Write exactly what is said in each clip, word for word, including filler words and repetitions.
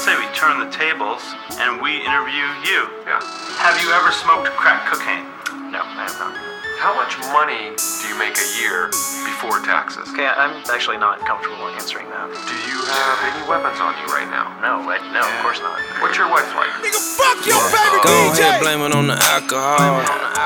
say we turn the tables and we interview you. Yeah. Have you ever smoked crack cocaine? No, I have not. How much money do you make a year before taxes? Okay, I'm actually not comfortable answering that. Do you have any weapons on you right now? No, I, no, of course not. What's your wife like? Nigga, fuck your favorite Go D J. ahead, blame it on the alcohol.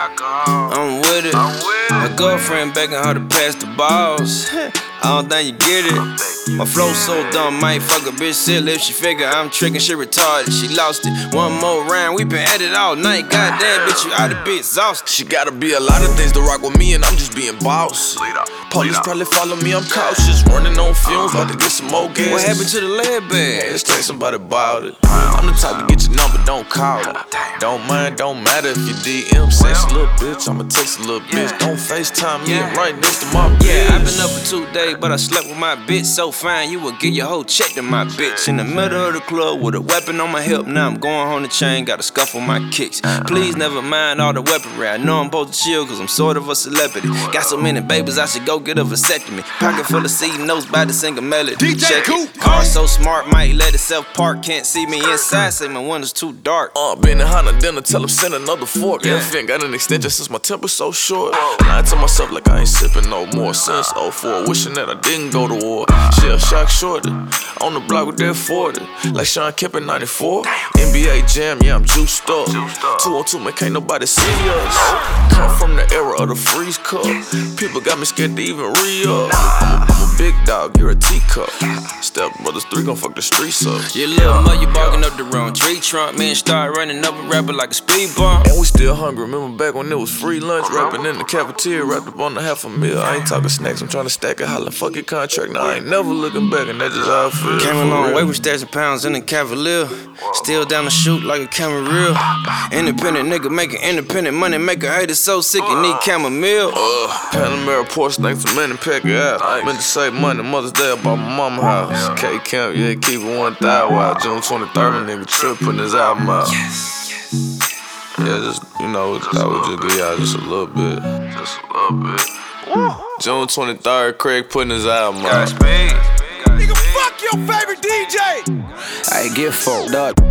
I'm with it. My girlfriend begging her to pass the balls. I don't think you get it. My flow so dumb, might fuck a bitch silly if she figure I'm tricking, she retarded. She lost it. One more round, we been at it all night. Goddamn, bitch, you out of bit exhausted. She gotta be a lot of things to rock with me, and I'm just being boss. Police probably follow me, I'm cautious. Running on fumes, about to get some more gas. What happened to the lead bag? Let's tell somebody about it. I'm the type to get your number, don't call it. Don't mind, don't matter if you D M sex a little bitch. I'ma text a little bitch. Don't FaceTime me, I'm right next to my bitch. Yeah, I've been up for two days, but I slept with my bitch so fine. You would get your whole check to my bitch. In the middle of the club with a weapon on my hip. Now I'm going home the chain, gotta scuffle my kicks. Please never mind all the weaponry. I know I'm supposed to chill, cause I'm sort of a celebrity. Got so many babies, I should go get a vasectomy. Pocket full of C notes, by to sing a melody. D J Check Coop, it. Car so smart, might let itself park. Can't see me inside, say my window's too dark. Uh, been in Honda dinner, tell him send another fork. Yeah, ain't got an extension since my temper's so short. Lying to myself like I ain't sipping no more since oh four. Wishing that I didn't go to war. Shell shock shorty, on the block with that forty. Like Sean Kemp in ninety-four. N B A Jam, yeah, I'm juiced up. Two on two, man, can't nobody see us. Come from the era of the freeze cup. People got me scared to even re-up. I'm, I'm a big dog, you're a teacup. Step Brothers three gon' fuck the streets up. Yeah, little mud, you barking up the wrong tree trunk. Man, start running up a rapper like a speed bump. And we still hungry, remember back when it was free lunch. Rapping in the cafeteria, wrapped up on the half a meal. I ain't talking snacks, I'm trying to stack it. Holla, fuck your contract, now I ain't never looking back, and that's just how I feel. Came a long way with stacks of pounds in the Cavalier. Still down the shoot like a camera reel. Independent nigga making independent money. Make a hater so sick you need chamomile. Uh, Panamera Porsche, thanks to men and pack it out. Meant to save money, Mother's Day about my mama house. K Camp, yeah, keep it one thousand wild. June twenty-third, my nigga Trip putting his album out. Yeah, just, you know, I would just give y'all just a little bit. Just a little bit. June twenty-third, Craig putting his album out. Nigga, fuck your favorite D J! I get fucked up.